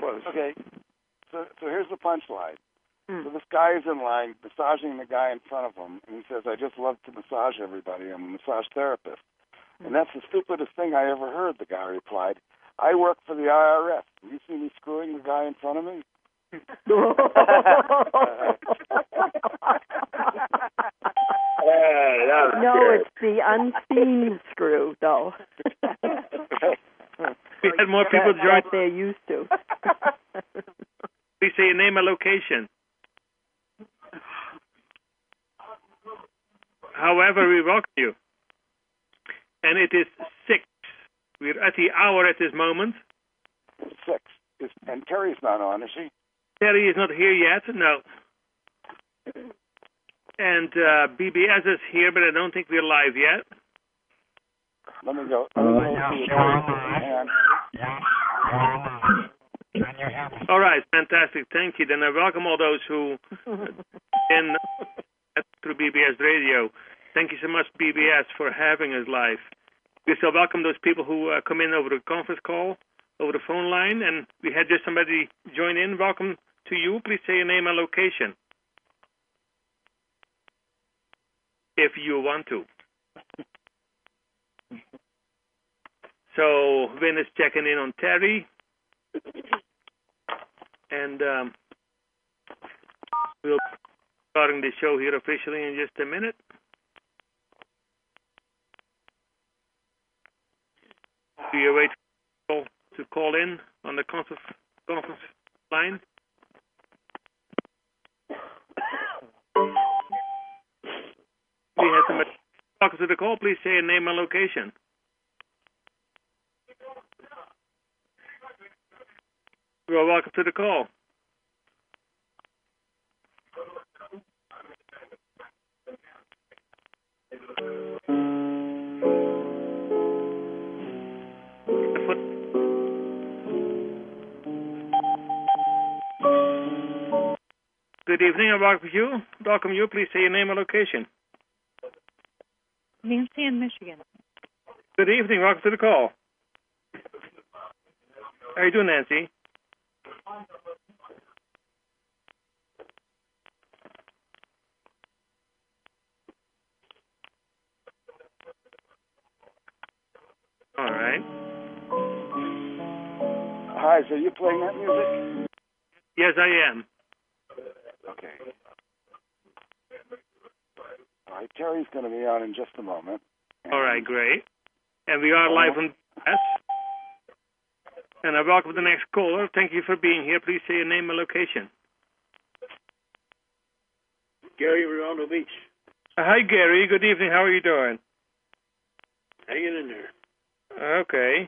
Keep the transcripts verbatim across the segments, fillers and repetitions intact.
close. Okay. So, so here's the punchline. Mm. So this guy is in line massaging the guy in front of him, and he says, "I just love to massage everybody. I'm a massage therapist." Mm. And that's the stupidest thing I ever heard, the guy replied. "I work for the I R S. You see me screwing the guy in front of me?" Uh, that was No, good. it's the unseen screw, though. We had more people that, join. that they're used to. Please say your name and location. However, we welcome you. And it is six. We're at the hour at this moment. Six. Is, and Terry's not on, is she? Terry is not here yet, no. And uh, B B S is here, but I don't think we're live yet. Let me go. Let me go see Terry. Can you hear me? All right, fantastic. Thank you. Then I welcome all those who in through B B S Radio. Thank you so much, B B S, for having us live. We still welcome those people who uh, come in over the conference call, over the phone line, and we had just somebody join in. Welcome to you. Please say your name and location, if you want to. So Vin is checking in on Terry, and um, we'll be starting the show here officially in just a minute. We await people to call in on the conference, conference line. We have somebody talking to the call. Please say your name and location. You are welcome to the call. Good evening, I welcome you. Welcome you. Please say your name and location. Nancy in Michigan. Good evening. Welcome to the call. How are you doing, Nancy? All right. Hi, so you playing that music? Yes, I am. Okay. All right, Terry's going to be on in just a moment. All right, great. And we are live on B B S. And I welcome the next caller. Thank you for being here. Please say your name and location. Gary, Redondo Beach. Uh, hi, Gary. Good evening. How are you doing? Hanging in there. Okay.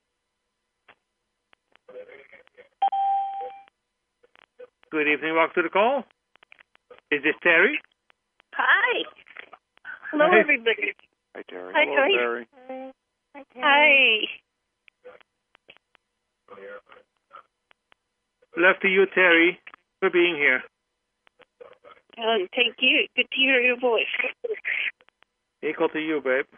Good evening. Welcome to the call. Is this Terry? Hi. Hello, Hi. everybody. Hi, Terry. Hi, Hello, Terry. Terry. Hi. Hi. Love to you, Terry, for being here. Um, thank you. Good to hear your voice. Equal to you, babe.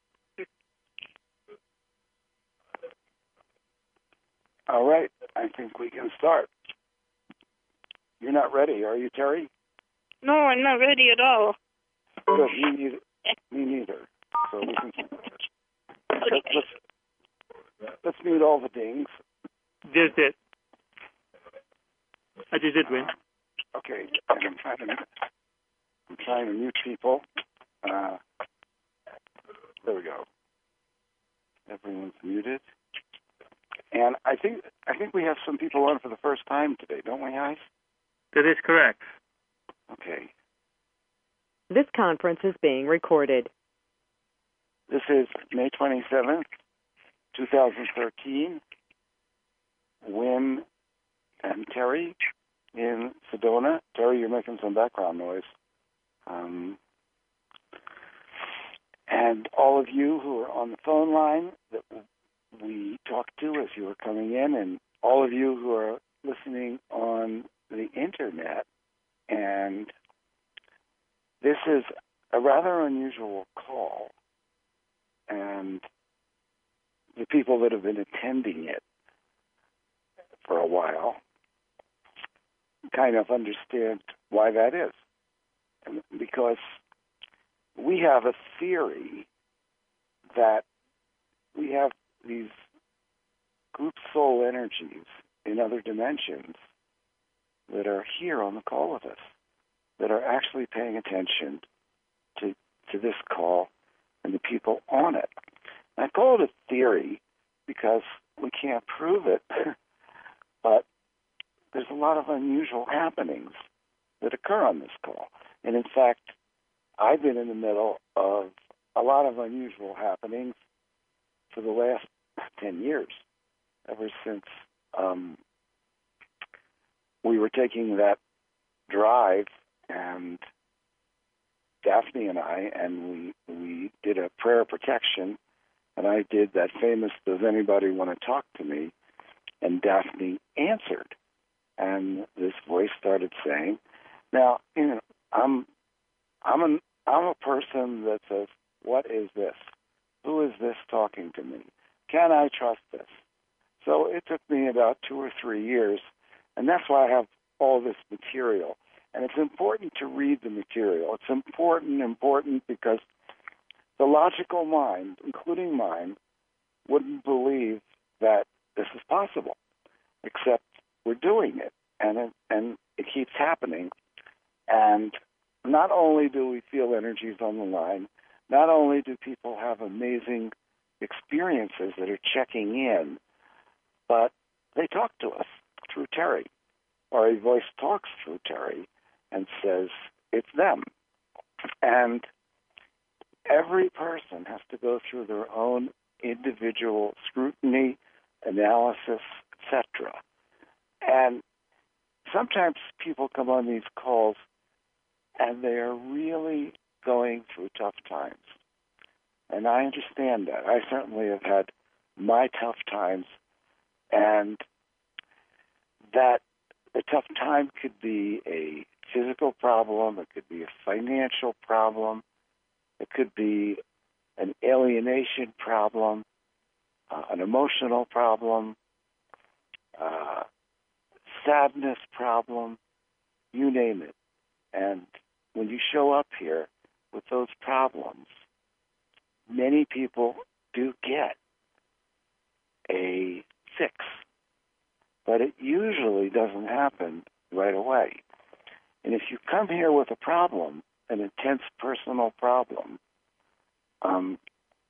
All right, I think we can start. You're not ready, are you, Terry? No, I'm not ready at all. Good, me neither. Me neither. So we can. Let's, let's, let's mute all the dings. Just did. I just did win. Okay, and I'm trying to. I'm trying to mute people. Uh, there we go. Everyone's muted. And I think I think we have some people on for the first time today, don't we, guys? That is correct. Okay. This conference is being recorded. This is May twenty-seventh, twenty thirteen. Wynn and Terry in Sedona. Terry, you're making some background noise. Um, and all of you who are on the phone line that we talked to as you were coming in, and all of you who are listening on the internet. And this is a rather unusual call, and the people that have been attending it for a while kind of understand why that is. And because we have a theory that we have these group soul energies in other dimensions that are here on the call with us, that are actually paying attention to, to this call and the people on it. And I call it a theory because we can't prove it, but there's a lot of unusual happenings that occur on this call. And in fact, I've been in the middle of a lot of unusual happenings for the last ten years, ever since um, we were taking that drive, and Daphne and I, and we we did a prayer of protection, and I did that famous, does anybody want to talk to me? And Daphne answered. And this voice started saying, now, you know, I'm I'm an I'm a person that says, what is this? Who is this talking to me? Can I trust this? So it took me about two or three years, and that's why I have all this material. And it's important to read the material. It's important, important because the logical mind, including mine, wouldn't believe that this is possible, except we're doing it, and it, and it keeps happening. And not only do we feel energies on the line, not only do people have amazing experiences that are checking in, but they talk to us through Terry, or a voice talks through Terry and says it's them. And every person has to go through their own individual scrutiny, analysis, et cetera. And sometimes people come on these calls and they are really going through tough times. And I understand that. I certainly have had my tough times, and that the tough time could be a physical problem, it could be a financial problem, it could be an alienation problem, uh, an emotional problem, uh, sadness problem, you name it. And when you show up here with those problems, many people do get a fix, but it usually doesn't happen right away. And if you come here with a problem, an intense personal problem, um,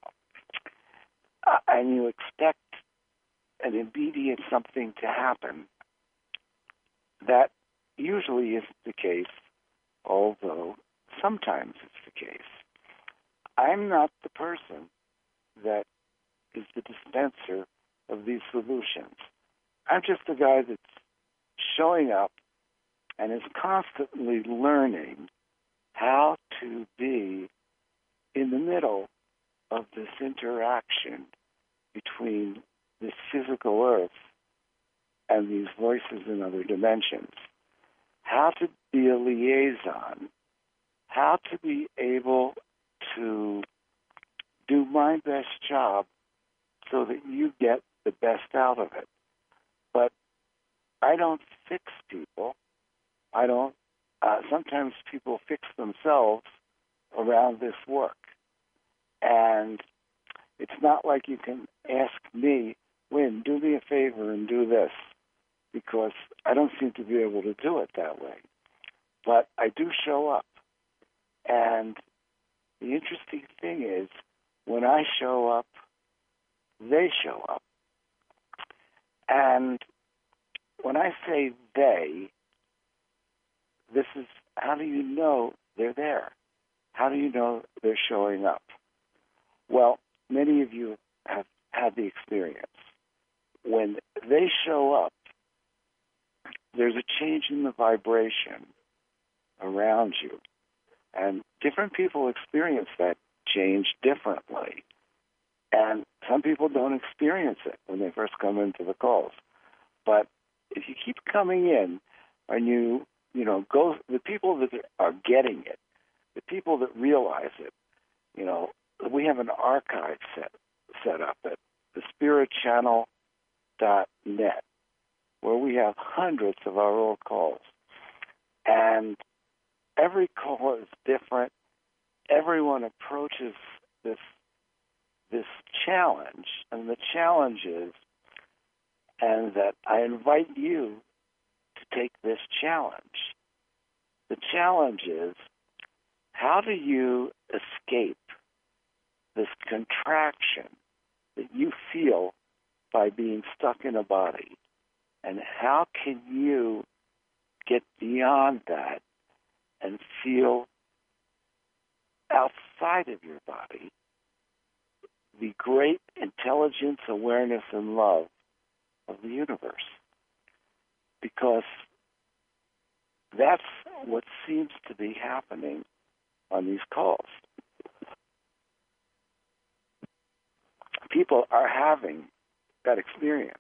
uh, and you expect an immediate something to happen, that usually isn't the case, although sometimes it's the case. I'm not the person that is the dispenser of these solutions. I'm just a guy that's showing up and is constantly learning how to be in the middle of this interaction between this physical earth and these voices in other dimensions. How to be a liaison, how to be able to do my best job so that you get the best out of it. But I don't fix people. I don't, uh, sometimes people fix themselves around this work. And it's not like you can ask me, Wynn, do me a favor and do this, because I don't seem to be able to do it that way. But I do show up. And the interesting thing is, when I show up, they show up. And when I say they, this is, how do you know they're there? How do you know they're showing up? Well, many of you have had the experience. When they show up, there's a change in the vibration around you. And different people experience that change differently. And some people don't experience it when they first come into the calls. But if you keep coming in and you, you know, go, the people that are getting it, the people that realize it, you know, we have an archive set set up at the spirit channel dot net. where we have hundreds of our old calls. And every call is different. Everyone approaches this this challenge, and the challenge is, and that I invite you to take this challenge. The challenge is, how do you escape this contraction that you feel by being stuck in a body? And how can you get beyond that and feel outside of your body the great intelligence, awareness, and love of the universe? Because that's what seems to be happening on these calls. People are having that experience.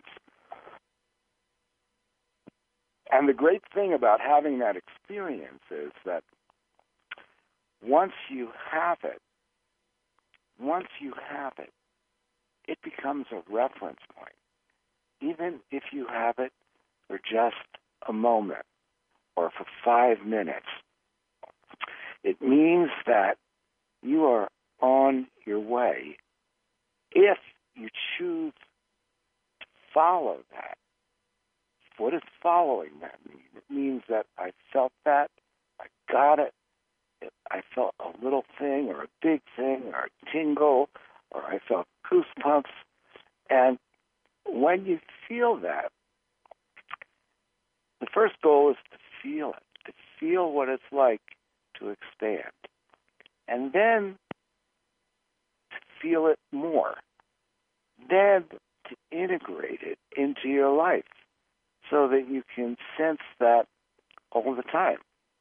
And the great thing about having that experience is that once you have it, once you have it, it becomes a reference point. Even if you have it for just a moment or for five minutes, it means that you are on your way. If you choose to follow that, what does following that mean? It means that I felt that, I got it, I felt a little thing or a big thing or a tingle, or I felt goosebumps. And when you feel that, the first goal is to feel it, to feel what it's like to expand. And then to feel it more. Then to integrate it into your life so that you can sense that all the time.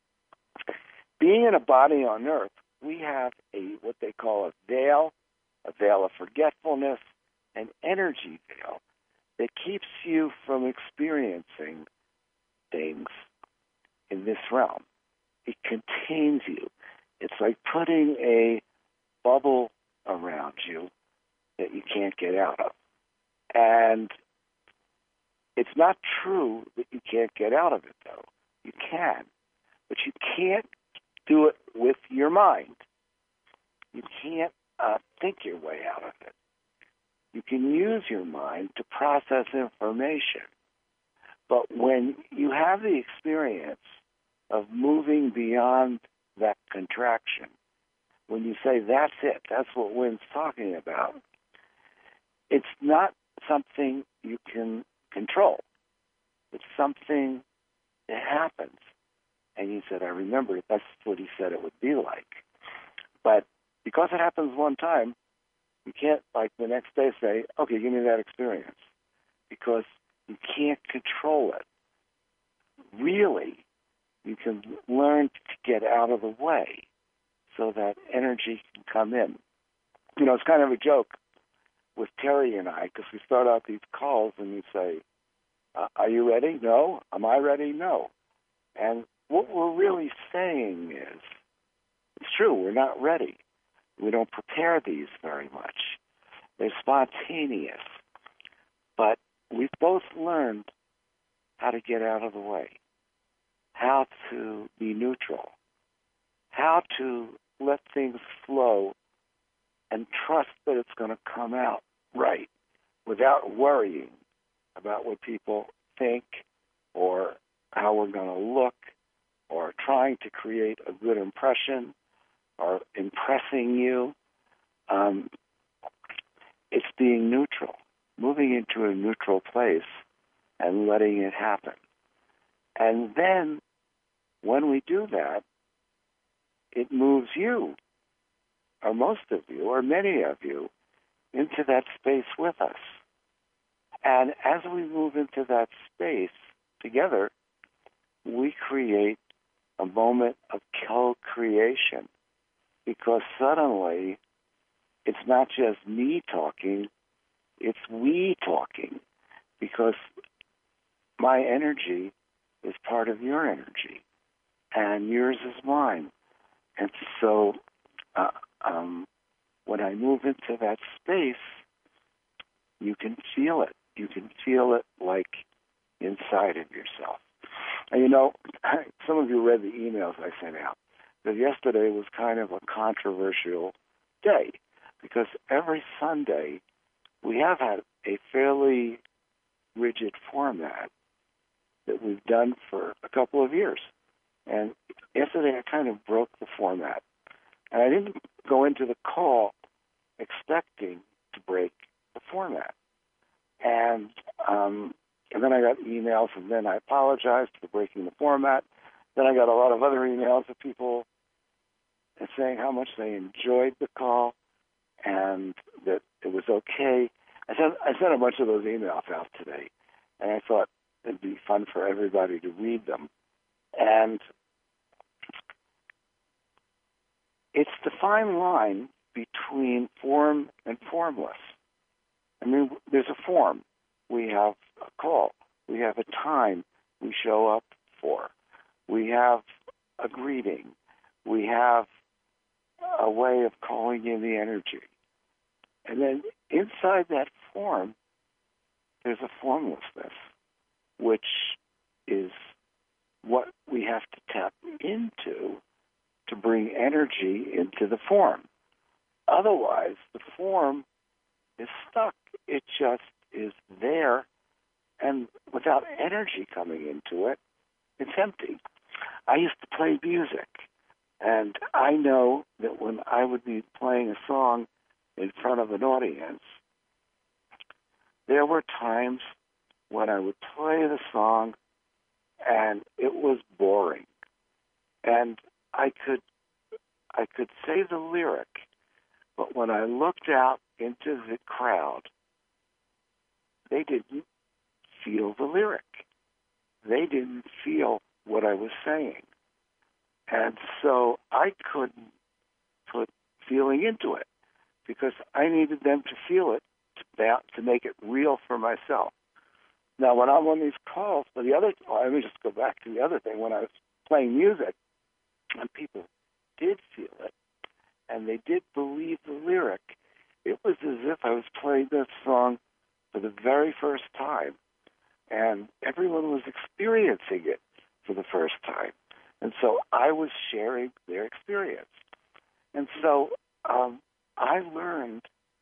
Being in a body on earth, we have a what they call a veil, a veil of forgetfulness, an energy veil that keeps you from experiencing things in this realm. It contains you. It's like putting a bubble around you that you can't get out of. And it's not true that you can't get out of it, though. You can. But you can't do it with your mind. You can't uh, think your way out of it. You can use your mind to process information. But when you have the experience of moving beyond that contraction, when you say, that's it, that's what Wynn's talking about, it's not something you can control. It's something that happens. And he said, I remember that's what he said it would be like. But because it happens one time, you can't, like, the next day say, okay, give me that experience. Because you can't control it. Really, you can learn to get out of the way so that energy can come in. You know, it's kind of a joke with Terry and I, because we start out these calls and we say, uh, are you ready? No. Am I ready? No. And what we're really saying is, it's true, we're not ready. We don't prepare these very much. They're spontaneous. But we've both learned how to get out of the way, how to be neutral, how to let things flow and trust that it's going to come out right without worrying about what people think or how we're going to look or trying to create a good impression or impressing you. Um, it's being neutral, moving into a neutral place and letting it happen. And then when we do that, it moves you, or most of you, or many of you, into that space with us. And as we move into that space together, we create a moment of co-creation, because suddenly it's not just me talking, it's we talking, because my energy is part of your energy, and yours is mine. And so uh, um, when I move into that space, you can feel it. You can feel it like inside read the emails I sent out, that yesterday was kind of a controversial day, because every Sunday we have had a fairly rigid format that we've done for a couple of years. And yesterday I kind of broke the format. And I didn't go into the call expecting to break the format. And um, and then I got emails, and then I apologized for breaking the format. Then I got a lot of other emails of people saying how much they enjoyed the call and that it was okay. I sent, I sent a bunch of those emails out today, and I thought it'd be fun for everybody to read them. And it's the fine line between form and formless. I mean, there's a form. We have a call. We have a time we show up for. We have a greeting. We have a way of calling in the energy. And then inside that form, there's a formlessness, which is what we have to tap into to bring energy into the form. Otherwise, the form is stuck. It just is there, and without energy coming into it, it's empty. I used to play music, and I know that when I would be playing a song in front of an audience, there were times when I would play the song and it was boring. And I could I could say the lyric, but when I looked out into the crowd, they didn't feel the lyric. They didn't feel what I was saying. And so I couldn't put feeling into it because I needed them to feel it to, to make it real for myself. Now, when I'm on these calls, but the other, well, let me just go back to the other thing. When I was playing music, and people did feel it, and they did believe the lyric, it was as if I was playing that song for the very first time, and everyone was experiencing it for the first time. And so I was sharing their experience. And so um, I learned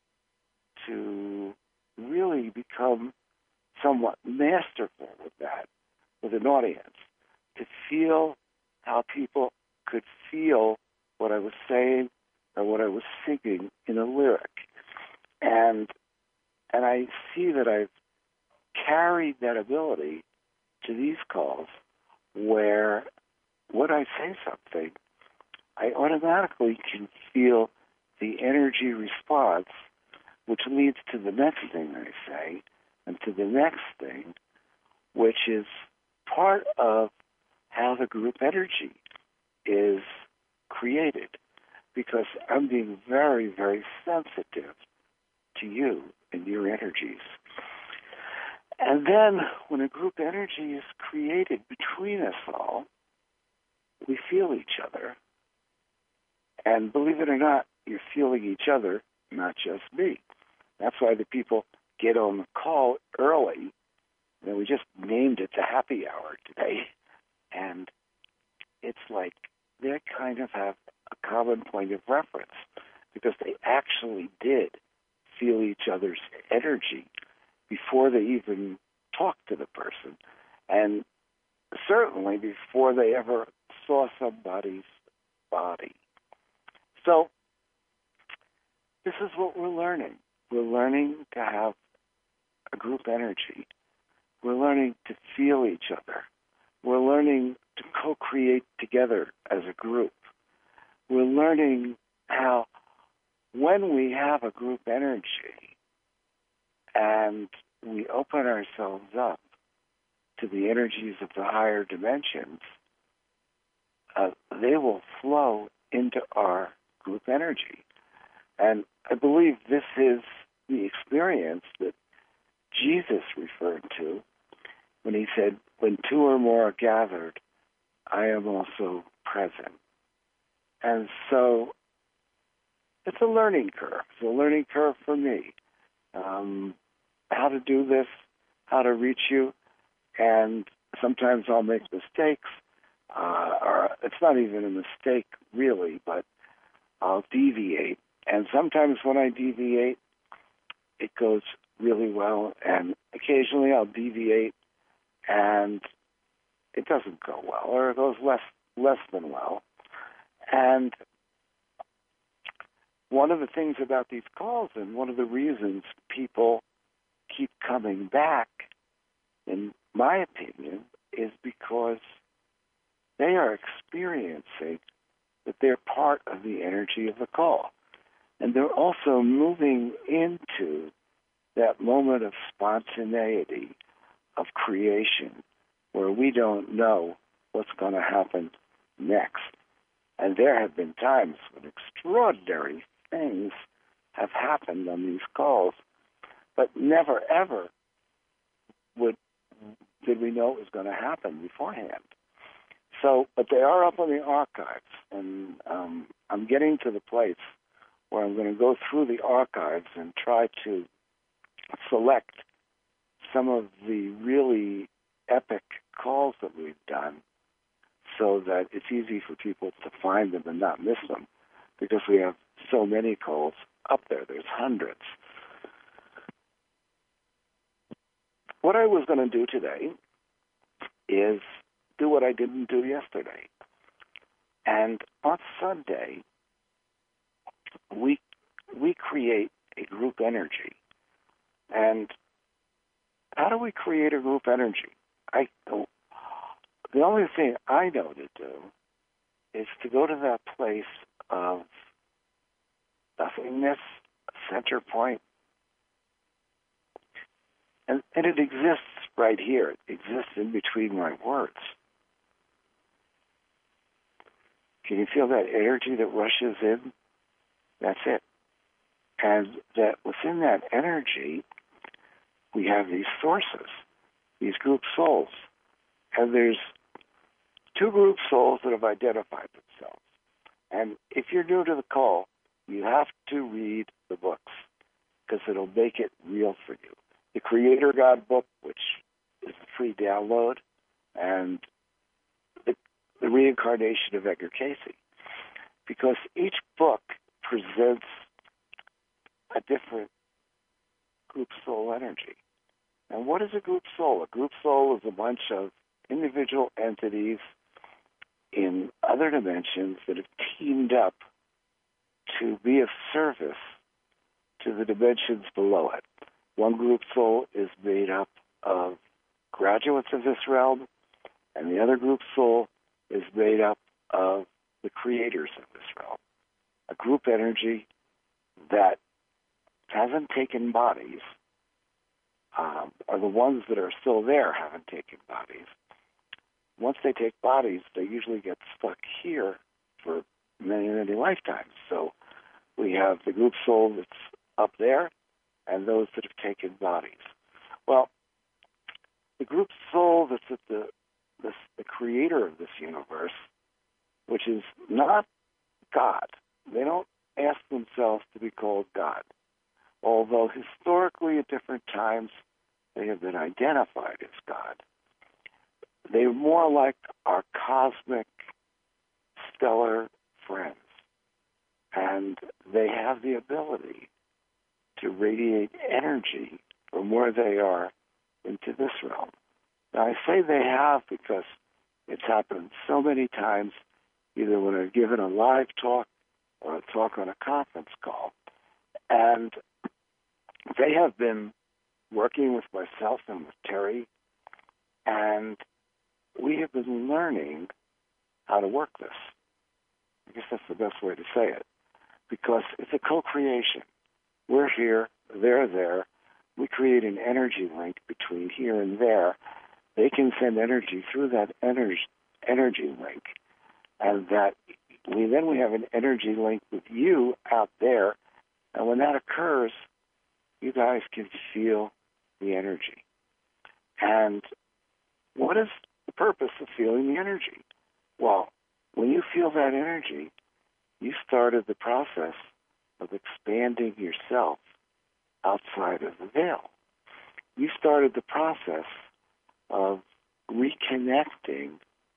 to really become somewhat masterful with that, with an audience, to feel how people could feel what I was saying or what I was singing in a lyric. And and I see that I've carried that ability to these calls where when I say something, I automatically can feel the energy response, which leads to the next thing I say, and to the next thing, which is part of how the group energy is created, because I'm being very, very sensitive to you and your energies. And then when a group energy is created between us all, we feel each other. And believe it or not, you're feeling each other, not just me. That's why the people get on the call early. And we just named it the happy hour today. And it's like they kind of have a common point of reference because they actually did feel each other's energy before they even talked to the person. And certainly before they ever saw somebody's body. So this is what we're learning. We're learning to have a group energy. We're learning to feel each other. We're learning to co-create together as a group. We're learning how when we have a group energy and we open ourselves up to the energies of the higher dimensions, uh, they will flow into our group energy. And I believe this is the experience that Jesus referred to when he said, when two or more are gathered, I am also present. And so it's a learning curve. It's a learning curve for me. Um, how to do this, how to reach you, and sometimes I'll make mistakes. uh, or it's not even a mistake really, but I'll deviate. And sometimes when I deviate, it goes really well, and occasionally I'll deviate and it doesn't go well, or it goes less less than well. And one of the things about these calls, and one of the reasons people keep coming back, in my opinion, is because they are experiencing that they're part of the energy of the call. And they're also moving into that moment of spontaneity, of creation, where we don't know what's going to happen next. And there have been times when extraordinary things have happened on these calls, but never, ever would did we know it was going to happen beforehand. So, but they are up on the archives, and um, I'm getting to the place where I'm going to go through the archives and try to select some of the really epic calls that we've done so that it's easy for people to find them and not miss them, because we have so many calls up there. There's hundreds. What I was going to do today is do what I didn't do yesterday. And on Sunday, we we create a group energy. And how do we create a group energy? I the only thing I know to do is to go to that place of nothingness, center point, and, and it exists right here. It exists in between my words. Can you feel that energy that rushes in? That's it. And that within that energy, we have these sources, these group souls. And there's two group souls that have identified themselves. And if you're new to the call, you have to read the books, because it'll make it real for you. The Creator God book, which is a free download, and the, the Reincarnation of Edgar Cayce. Because each book presents a different group soul energy. And what is a group soul? A group soul is a bunch of individual entities in other dimensions that have teamed up to be of service to the dimensions below it. One group soul is made up of graduates of this realm, and the other group soul is made up of the creators of this realm. A group energy that hasn't taken bodies, um, or the ones that are still there haven't taken bodies. Once they take bodies, they usually get stuck here for many, many lifetimes. So we have the group soul that's up there and those that have taken bodies. Well, the group soul that's at the, the, the creator of this universe, which is not God. They don't ask themselves to be called God, although historically at different times they have been identified as God. They're more like our cosmic, stellar friends, and they have the ability to radiate energy from where they are into this realm. Now, I say they have because it's happened so many times, either when I've given a live talk or a talk on a conference call. And they have been working with myself and with Terry, and we have been learning how to work this. I guess that's the best way to say it, because it's a co-creation. We're here, they're there. We create an energy link between here and there. They can send energy through that energy energy link, and that we then we have an energy link with you out there. And when that occurs, you guys can feel the energy. And what is the purpose of feeling the energy? Well, when you feel that energy, you started the process of expanding yourself outside of the veil. You started the process of reconnecting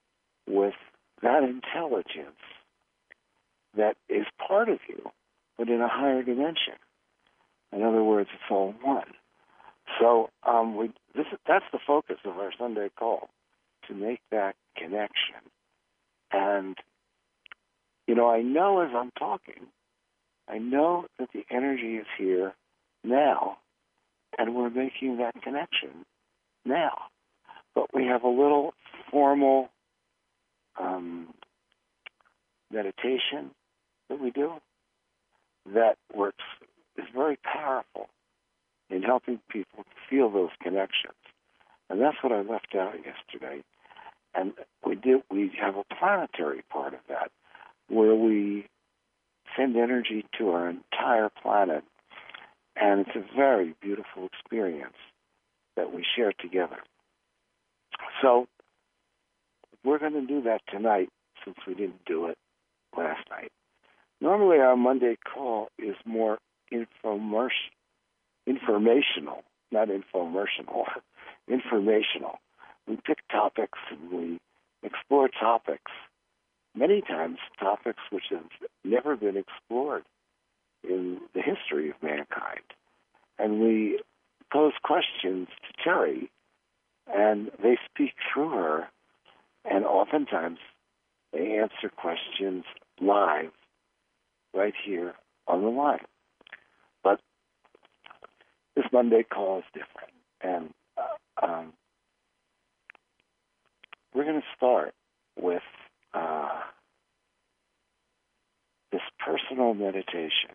with that intelligence that is part of you, but in a higher dimension. In other words, it's all one. So um, we, this, that's the focus of our Sunday call, to make that connection. And, you know, I know as I'm talking, I know that the energy is here now, and we're making that connection now. But we have a little formal um, meditation that we do that works, is very powerful in helping people feel those connections. And that's what I left out yesterday. And we do, we have a planetary part of that, where we send energy to our entire planet. And it's a very beautiful experience that we share together. So we're going to do that tonight, since we didn't do it last night. Normally our Monday call is more infomer- informational, not infomercial, informational. We pick topics and we explore topics, many times topics which have never been explored in the history of mankind. And we pose questions to Terry, and they speak through her, and oftentimes they answer questions live right here on the line. But this Monday call is different, and uh, um, we're going to start with uh, this personal meditation.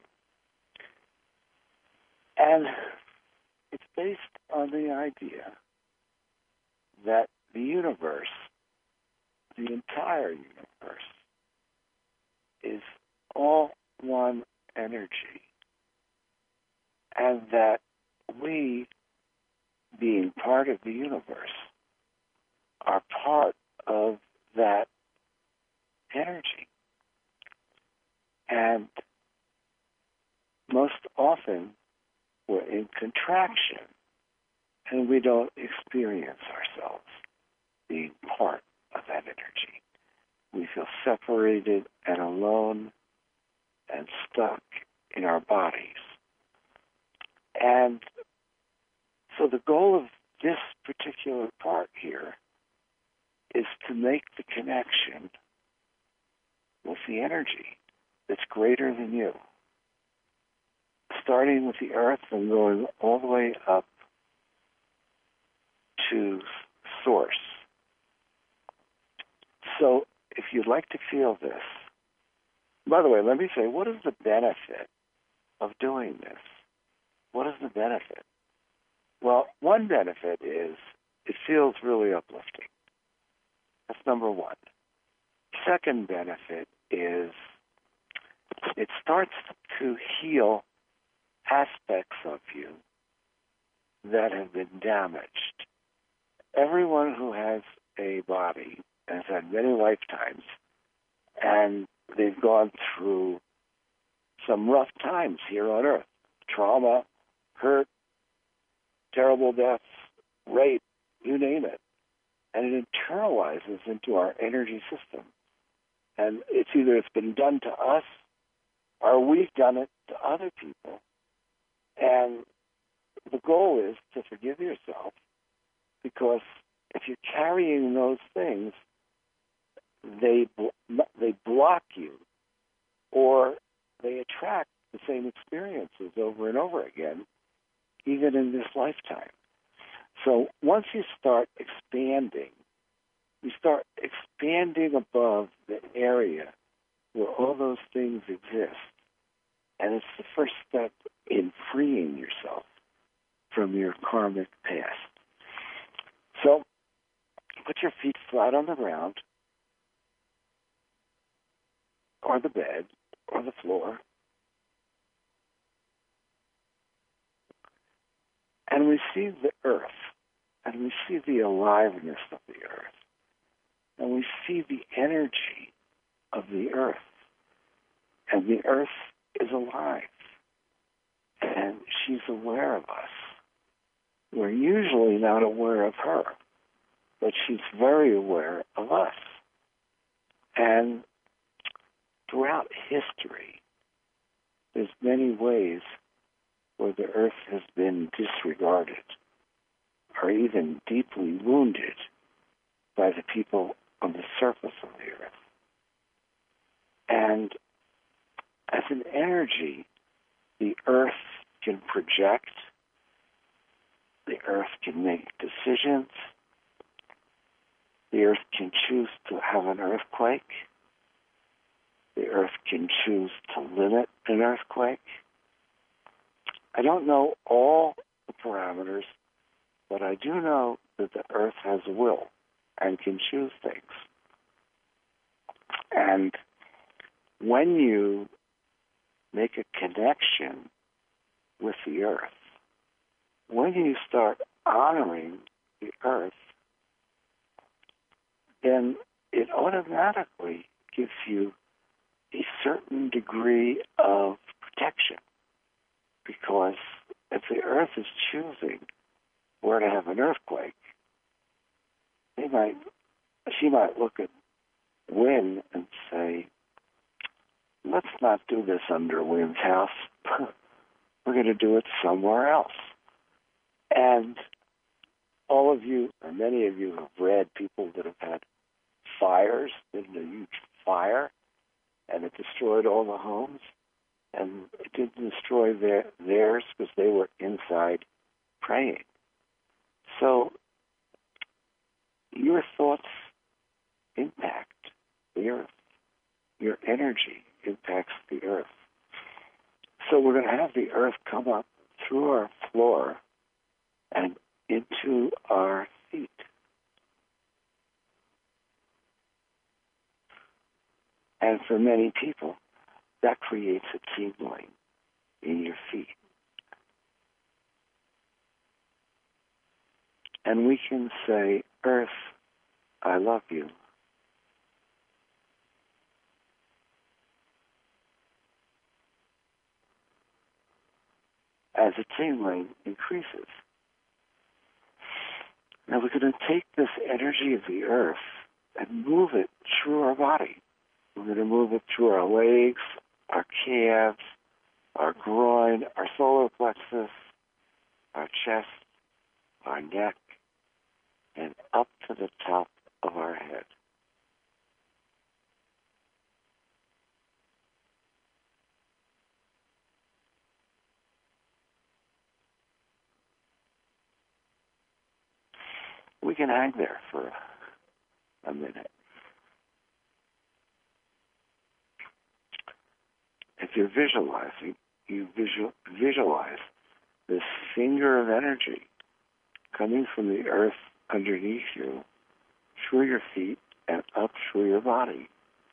And it's based on the idea that the universe, the entire universe, is all one energy, and that we, being part of the universe, are part of that energy. And most often, we're in contraction, and we don't experience ourselves being part of that energy. We feel separated and alone and stuck in our bodies. And so the goal of this particular part here is to make the connection with the energy that's greater than you, starting with the earth and going all the way up to source. So if you'd like to feel this, by the way, let me say, what is the benefit of doing this? What is the benefit? Well, one benefit is it feels really uplifting. That's number one. Second benefit is it starts to heal aspects of you that have been damaged. Everyone who has a body has had many lifetimes, and they've gone through some rough times here on Earth. Trauma, hurt, terrible deaths, rape, you name it. And it internalizes into our energy system. And it's either it's been done to us or we've done it to other people. And the goal is to forgive yourself, because if you're carrying those things, they they block you, or they attract the same experiences over and over again, even in this lifetime. So once you start expanding, you start expanding above the area where all those things exist. And it's the first step in freeing yourself from your karmic past. So put your feet flat on the ground, or the bed, or the floor. And we see the earth, and we see the aliveness of the earth, and we see the energy of the earth. And the earth is alive, and she's aware of us. We're usually not aware of her, but she's very aware of us. And throughout history, there's many ways where the earth has been disregarded or even deeply wounded by the people on the surface of the earth. And as an energy, the earth can project, the earth can make decisions, the earth can choose to have an earthquake, the earth can choose to limit an earthquake. I don't know all the parameters, but I do know that the earth has a will and can choose things. And when you make a connection with the earth, when you start honoring the earth, then it automatically gives you a certain degree of protection, because if the earth is choosing where to have an earthquake, they might, she might look at Wynn and say, let's not do this under Wynn's house. We're going to do it somewhere else. And all of you, or many of you, have read people that have had fires, there's a huge fire, and it destroyed all the homes. And it didn't destroy their, theirs because they were inside praying. So your thoughts impact the earth. Your energy impacts the earth. So we're going to have the earth come up through our floor and into our feet. And for many people, that creates a tingling in your feet. And we can say, Earth, I love you. As the tingling increases. Now we're going to take this energy of the earth and move it through our body. We're going to move it through our legs, our calves, our groin, our solar plexus, our chest, our neck, and up to the top of our head. We can hang there for a minute. If you're visualizing, you visual, visualize this finger of energy coming from the earth underneath you, through your feet, and up through your body.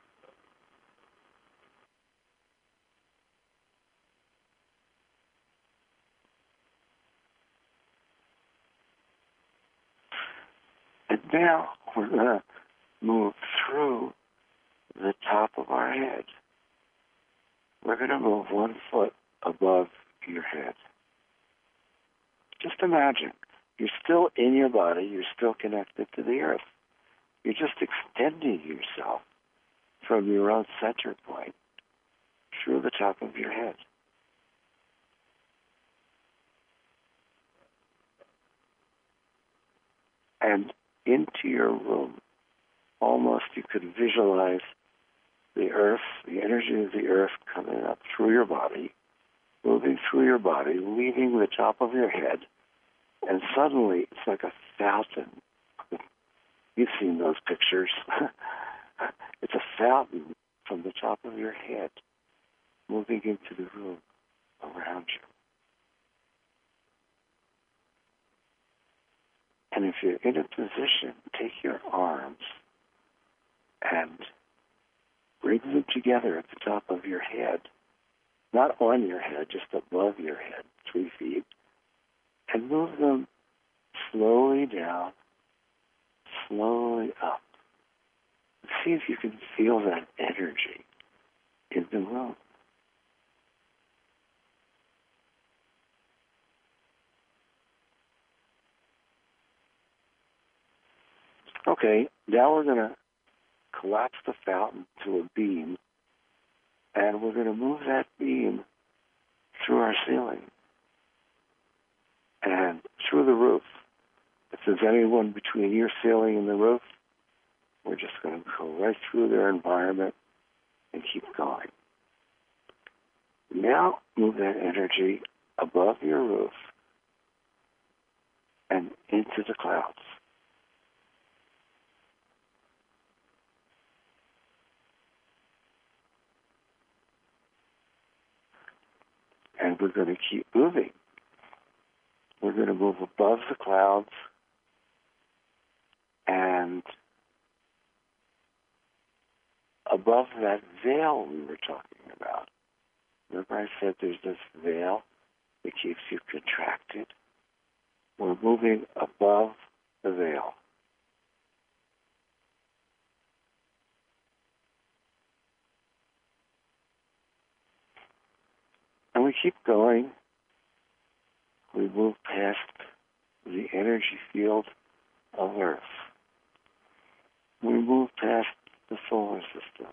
And now we're going to move through the top of our head. We're going to move one foot above your head. Just imagine, you're still in your body, you're still connected to the earth. You're just extending yourself from your own center point through the top of your head. And into your room, almost you could visualize the earth, the energy of the earth coming up through your body, moving through your body, leaving the top of your head, and suddenly it's like a fountain. You've seen those pictures. It's a fountain from the top of your head, moving into the room around you. And if you're in a position, take your arms and bring them together at the top of your head, not on your head, just above your head, three feet, and move them slowly down, slowly up. See if you can feel that energy in the room. Okay, now we're going to collapse the fountain to a beam, and we're going to move that beam through our ceiling and through the roof. If there's anyone between your ceiling and the roof, we're just going to go right through their environment and keep going. Now move that energy above your roof and into the clouds. And we're going to keep moving. We're going to move above the clouds and above that veil we were talking about. Remember I said there's this veil that keeps you contracted? We're moving above the veil. And we keep going. We move past the energy field of Earth. We move past the solar system.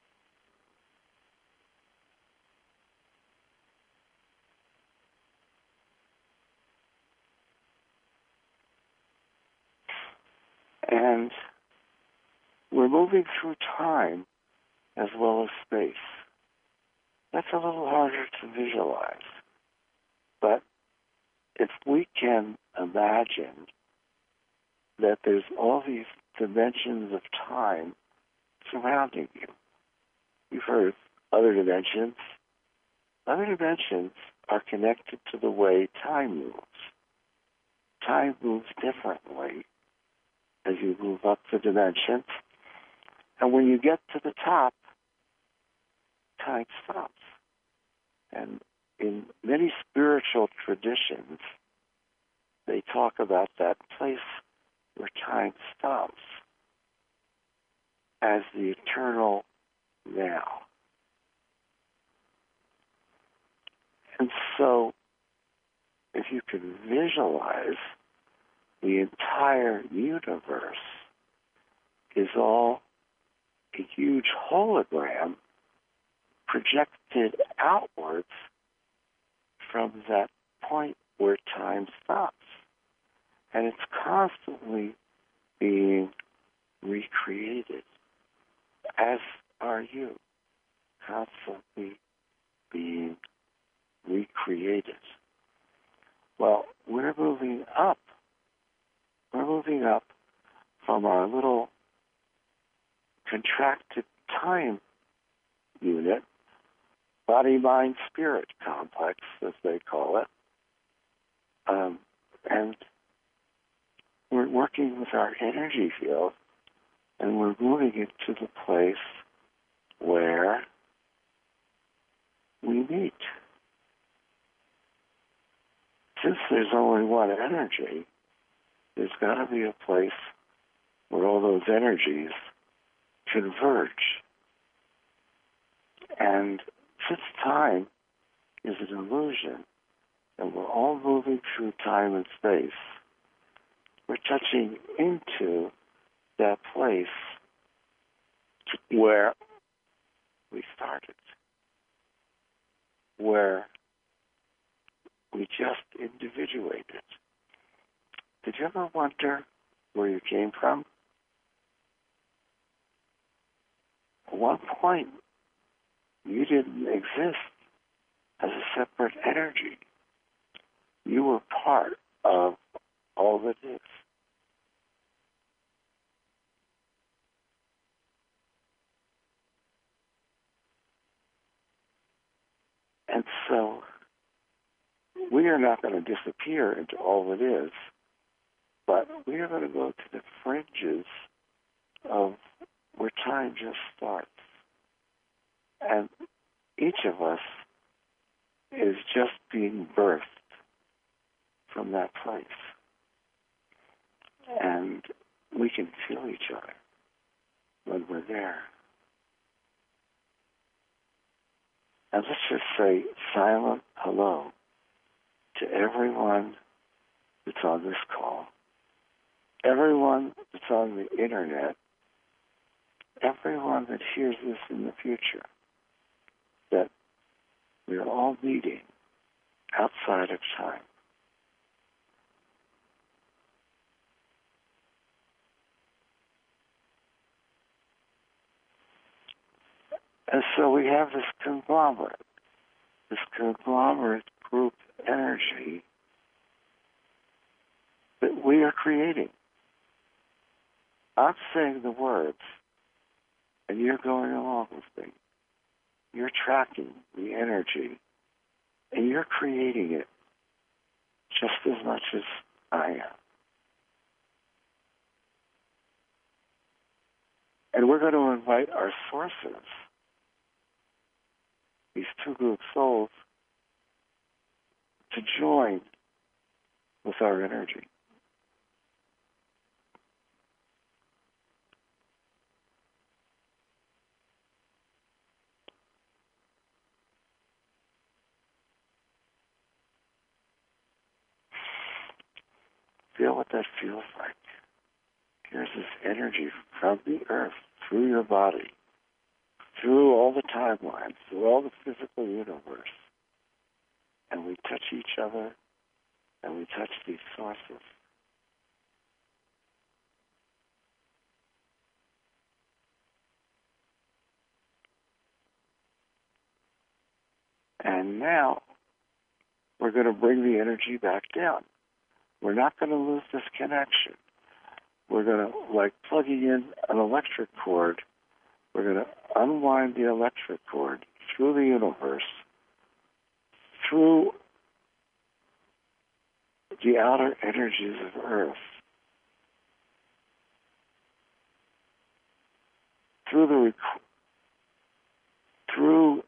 And we're moving through time as well as space. That's a little harder to visualize. But if we can imagine that there's all these dimensions of time surrounding you. You've heard of other dimensions. Other dimensions are connected to the way time moves. Time moves differently as you move up the dimensions. And when you get to the top, time stops. And in many spiritual traditions, they talk about that place where time stops as the eternal now. And so, if you can visualize the entire universe is all a huge hologram projected outwards from that point where time stops. And it's constantly being recreated, as are you, constantly being recreated. Well, we're moving up. We're moving up from our little contracted time unit, body, mind, spirit complex, as they call it. Um, and we're working with our energy field, and we're moving it to the place where we meet. Since there's only one energy, there's got to be a place where all those energies converge. And since time is an illusion, and we're all moving through time and space, we're touching into that place where we started, where we just individuated. Did you ever wonder where you came from? At one point, you didn't exist as a separate energy. You were part of all that is. And so, we are not going to disappear into all that is, but we are going to go to the fringes of where time just starts. And each of us is just being birthed from that place. And we can feel each other when we're there. And let's just say silent hello to everyone that's on this call, everyone that's on the internet, everyone that hears this in the future, that we are all meeting outside of time. And so we have this conglomerate, this conglomerate group energy that we are creating. I'm saying the words, and you're going along with me. You're tracking the energy, and you're creating it just as much as I am. And we're going to invite our sources, these two group souls, to join with our energy. Feel what that feels like. Here's this energy from the earth through your body, through all the timelines, through all the physical universe. And we touch each other, and we touch these sources. And now we're going to bring the energy back down. We're not going to lose this connection. We're going to, like plugging in an electric cord, we're going to unwind the electric cord through the universe, through the outer energies of Earth, through the rec- through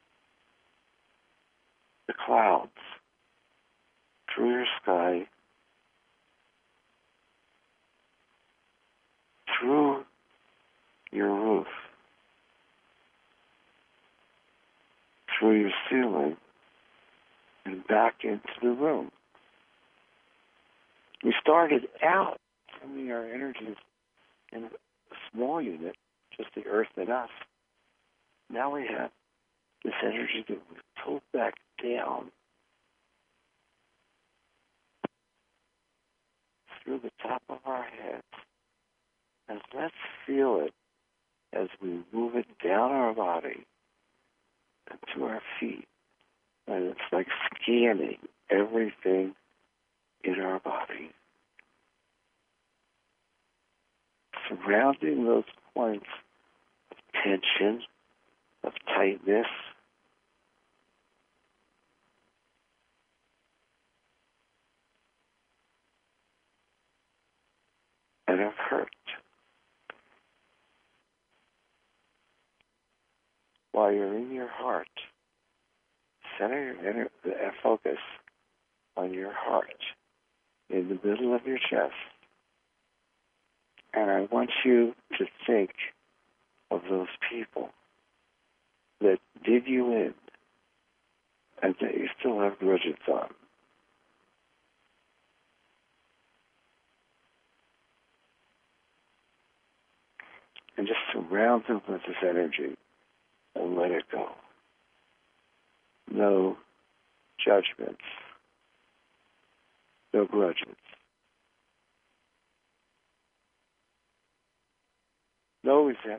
the clouds, through your sky, through your roof, through your ceiling, and back into the room. We started out sending our energies in a small unit, just the earth and us. Now we have this energy that we've pulled back down through the top of our heads. And let's feel it as we move it down our body and to our feet. And it's like scanning everything in our body, surrounding those points of tension, of tightness, and of hurt. While you're in your heart, center your inner, uh, focus on your heart in the middle of your chest. And I want you to think of those people that did you in and that you still have grudges on. And just surround them with this energy and let it go. No judgments. No grudges. No resentment.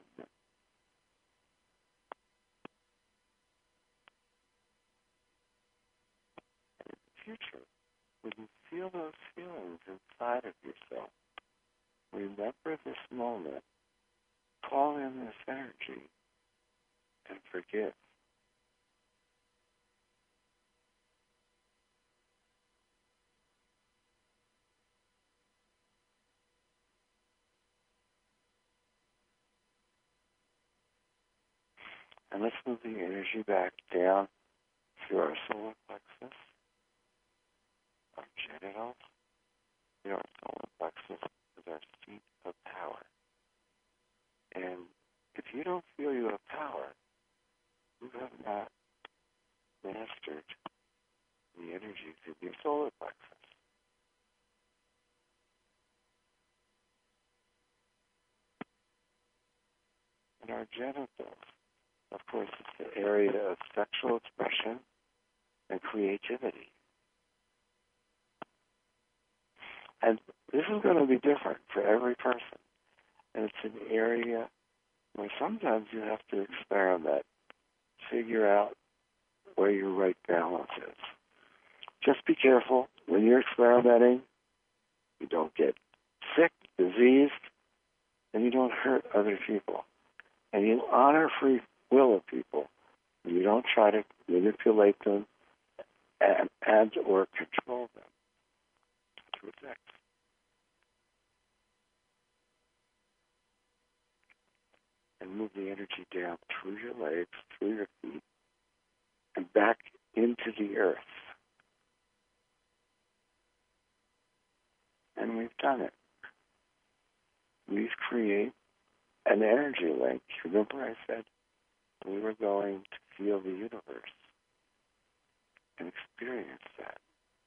And in the future, when you feel those feelings inside of yourself, remember this moment, call in this energy, and forgive. And let's move the energy back down through our solar plexus, our genitals, through our solar plexus with our seat of power. And if you don't feel you have power, you have not mastered the energies of your solar plexus. and our genitals. Of course, it's the area of sexual expression and creativity. And this is going to be different for every person. And it's an area where sometimes you have to experiment, figure out where your right balance is. Just be careful when you're experimenting, you don't get sick, diseased, and you don't hurt other people. And you honor free will of people. You don't try to manipulate them and, and or control them through sex. And move the energy down through your legs, through your feet, and back into the earth. And we've done it. We've created an energy link. Remember I said we were going to feel the universe and experience that.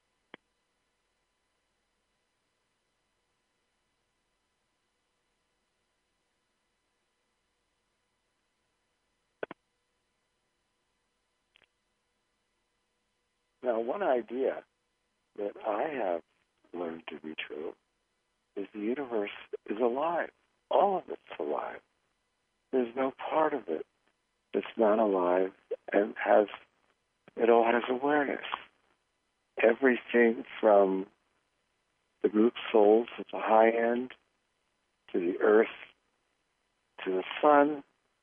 Now, one idea that I have learned to be true is the universe is alive. All of it's alive. There's no part of it that's not alive and has, it all has awareness. Everything from the group souls at the high end to the earth to the sun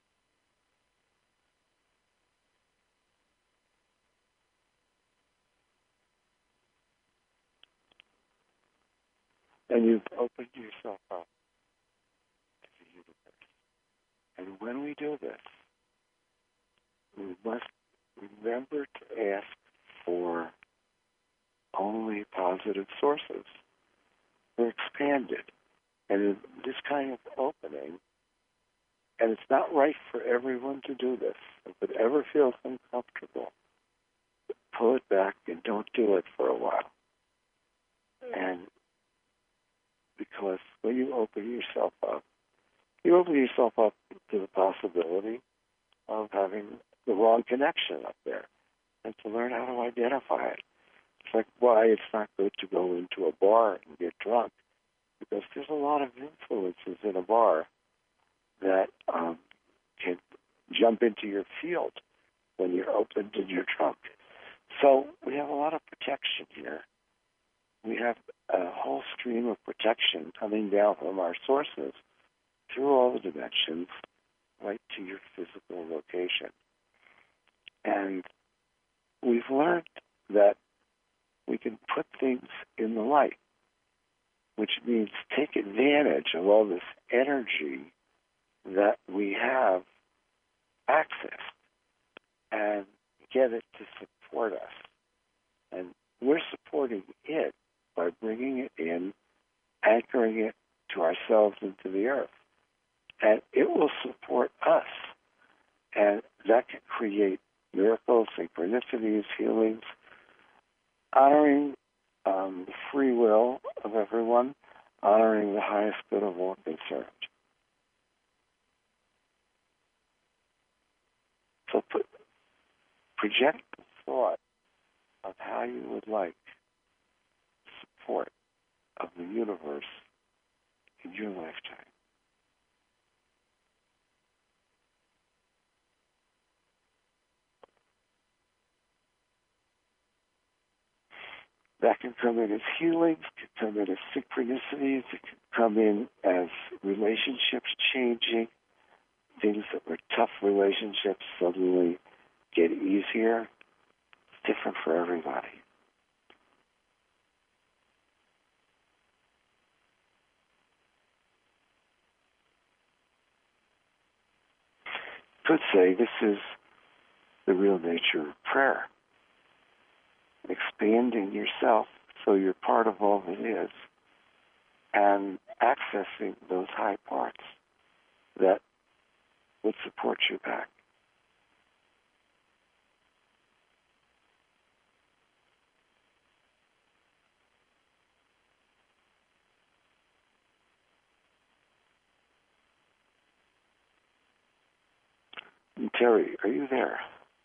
and you've opened yourself up to the universe. And when we do this, we must remember to ask for only positive sources. We're expanded. And in this kind of opening, and it's not right for everyone to do this. If it ever feels uncomfortable, pull it back and don't do it for a while. And because when you open yourself up, you open yourself up to the possibility of having the wrong connection up there, and to learn how to identify it. It's like why it's not good to go into a bar and get drunk, because there's a lot of influences in a bar that um, can jump into your field when you're opened and you're drunk. So we have a lot of protection here. We have a whole stream of protection coming down from our sources through all the dimensions right to your physical location. And we've learned that we can put things in the light, which means take advantage of all this energy that we have accessed and get it to support us. And we're supporting it by bringing it in, anchoring it to ourselves and to the earth. And it will support us. And that can create miracles, synchronicities, healings, honoring um, the free will of everyone, honoring the highest good of all concerned. So put, project the thought of how you would like support of the universe in your lifetime. That can come in as healings, can come in as synchronicities, it can come in as relationships changing, things that were tough relationships suddenly get easier. It's different for everybody. Could say this is the real nature of prayer. Expanding yourself so you're part of all that is, and accessing those high parts that would support you back. Terry, are you there?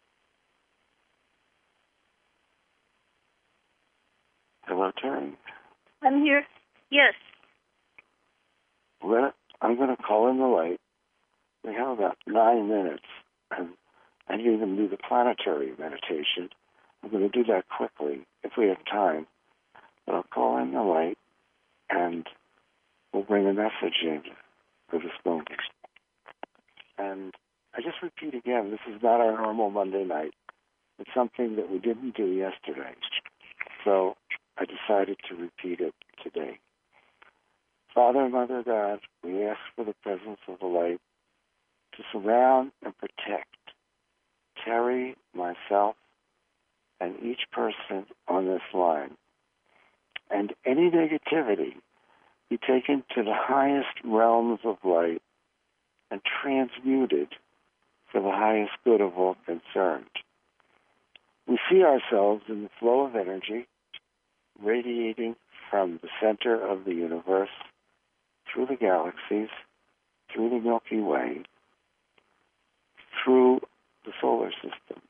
Hello, Terry. I'm here. Yes. Well, I'm going to call in the light. We have about nine minutes, and I need to do the planetary meditation. I'm going to do that quickly if we have time. But I'll call in the light, and we'll bring a message in for this moment. And I just repeat again, this is not our normal Monday night. It's something that we didn't do yesterday. So I decided to repeat it today. Father, Mother, God, we ask for the presence of the light to surround and protect Terry, myself, and each person on this line. And any negativity be taken to the highest realms of light and transmuted for the highest good of all concerned. We see ourselves in the flow of energy radiating from the center of the universe through the galaxies, through the Milky Way, through the solar system,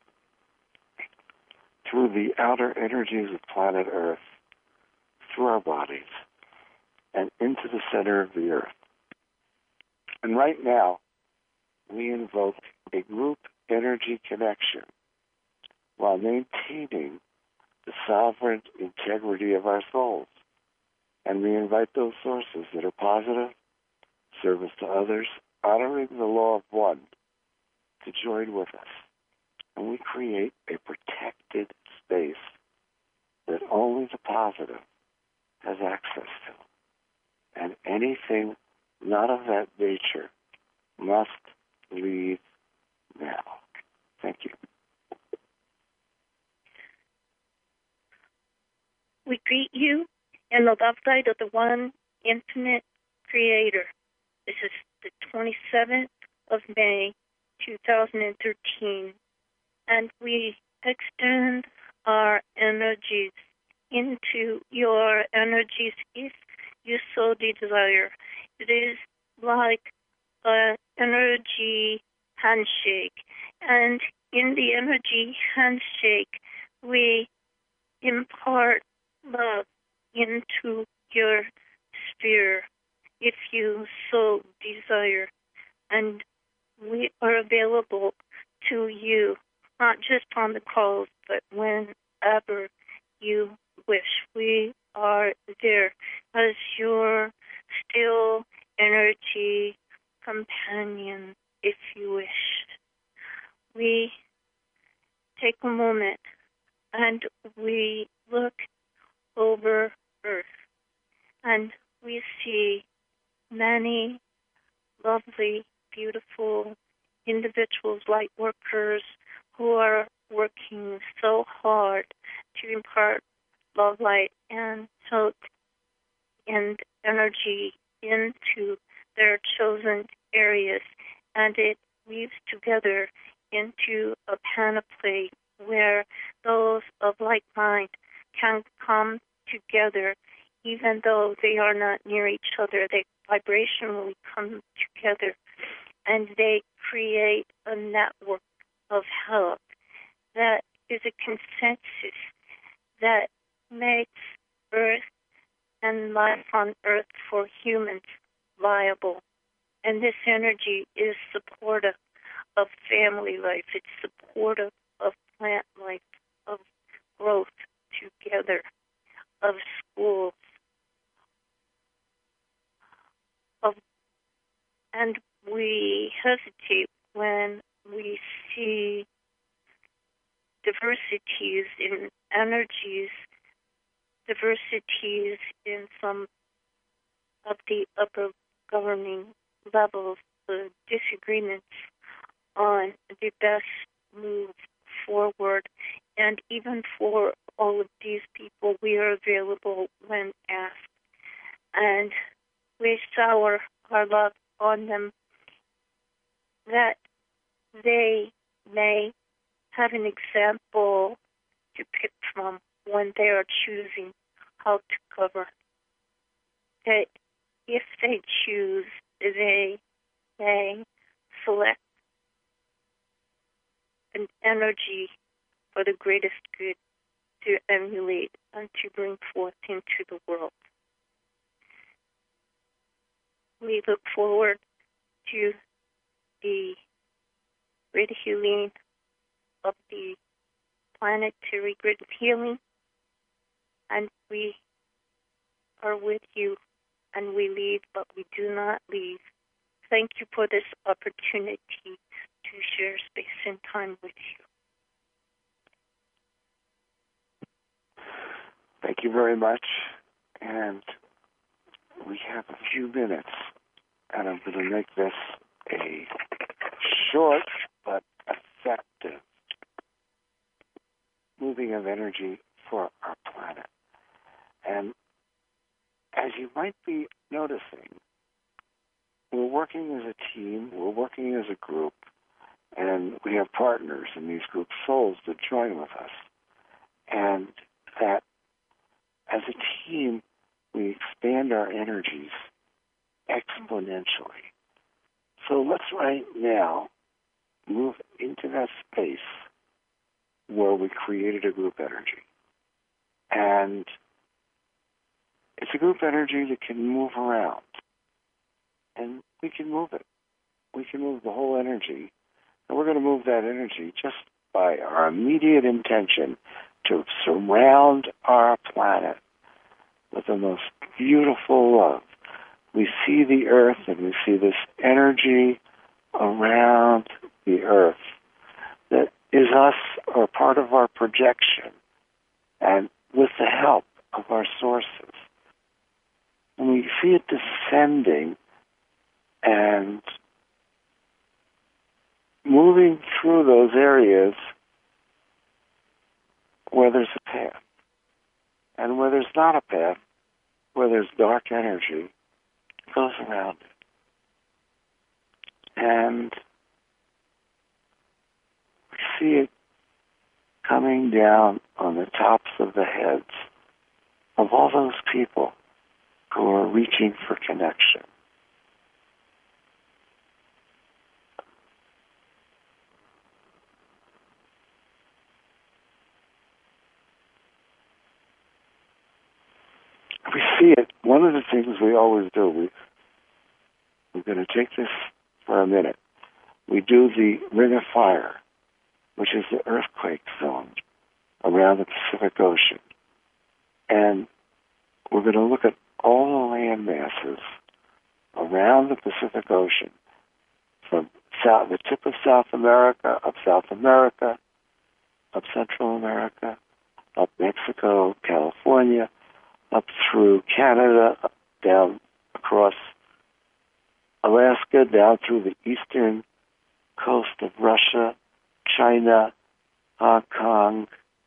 through the outer energies of planet Earth, through our bodies, and into the center of the Earth. And right now, we invoke a group energy connection while maintaining the sovereign integrity of our souls. And we invite those sources that are positive, service to others, honoring the law of one, to join with us. And we create a protected space that only the positive has access to. And anything not of that nature must leave now. Thank you. We greet you in the love light of the one infinite creator. This is the twenty-seventh of May, two thousand thirteen, and we extend our energies into your energies if you so desire. It is like an energy handshake, and in the energy handshake, we impart love into your sphere if you so desire. And we are available to you, not just on the calls, but whenever you wish. We are there as your still energy companion, if you wish. We take a moment and we look over Earth, and we see many lovely, beautiful individuals, light workers, who are working so hard to impart love, light, and health and energy into their chosen areas, and it weaves together into a panoply where those of like mind can come together, even though they are not near each other. They vibrationally come together, and they create a network of health that is a consensus that makes Earth and life on Earth for humans viable. And this energy is supportive of family life. It's supportive of plant life, of growth together, of schools, of, and we hesitate when we see diversities in energies, diversities in some of the upper governing levels, the disagreements on the best move forward. And even for all of these people, we are available when asked. And we shower our love on them that they may have an example to pick from when they are choosing how to cover. That if they choose, they may select an energy for the greatest good to emulate and to bring forth into the world. We look forward to the grid healing of the planetary grid healing, and we are with you, and we leave, but we do not leave. Thank you for this opportunity to share space and time with you. Thank you very much. And we have a few minutes, and I'm going to make this a short but effective moving of energy for our planet. And as you might be noticing, we're working as a team, we're working as a group, and we have partners in these group souls that join with us. And that as a team, we expand our energies exponentially. So let's right now move into that space where we created a group energy. And it's a group energy that can move around. And we can move it. We can move the whole energy. And we're going to move that energy just by our immediate intention to surround our planet with the most beautiful love. We see the earth and we see this energy around the earth that is us or part of our projection, and with the help of our sources. And we see it descending and moving through those areas where there's a path. And where there's not a path, where there's dark energy, it goes around it. And we see it coming down on the tops of the heads of all those people who are reaching for connection. We see it. One of the things we always do, we, we're going to take this for a minute. We do the Ring of Fire, which is the earthquake zone around the Pacific Ocean. And we're going to look at all the land masses around the Pacific Ocean, from south, the tip of South America, up South America, up Central America, up Mexico, California, up through Canada, up, down across Alaska, down through the eastern coast of Russia, China, Hong Kong,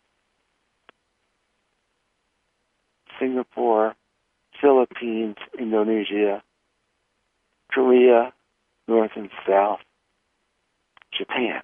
Singapore, Philippines, Indonesia, Korea, North and South, Japan.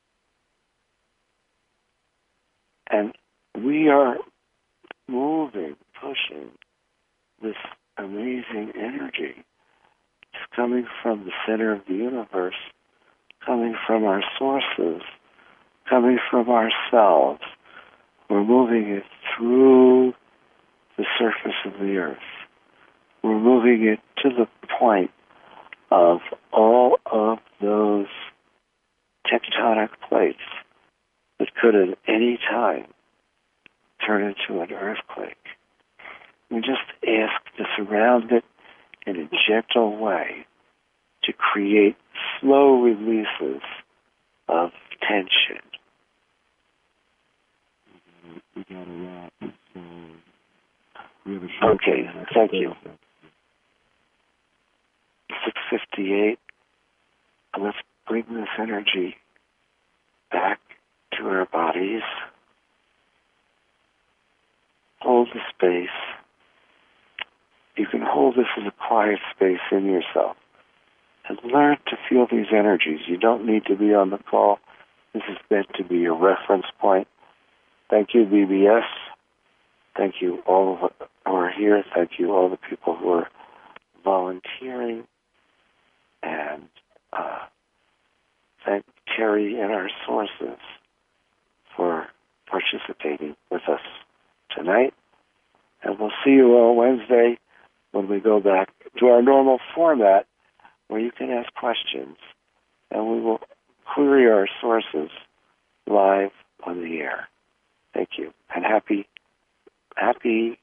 And we are moving, pushing this amazing energy. It's coming from the center of the universe, coming from our sources, coming from ourselves. We're moving it through the surface of the earth. We're moving it to the point of all of those tectonic plates that could at any time turn into an earthquake. We just ask to surround it in a gentle way to create slow releases of tension. We got a wrap, so we have a okay, thank you. six fifty-eight. Let's bring this energy back to our bodies. Hold the space. You can hold this as a quiet space in yourself and learn to feel these energies. You don't need to be on the call. This is meant to be a reference point. Thank you, B B S. Thank you all who are here. Thank you all the people who are volunteering. And uh, thank Terry and our sources. tonight. And we'll see you on Wednesday when we go back to our normal format where you can ask questions and we will query our sources live on the air. Thank you. And happy, happy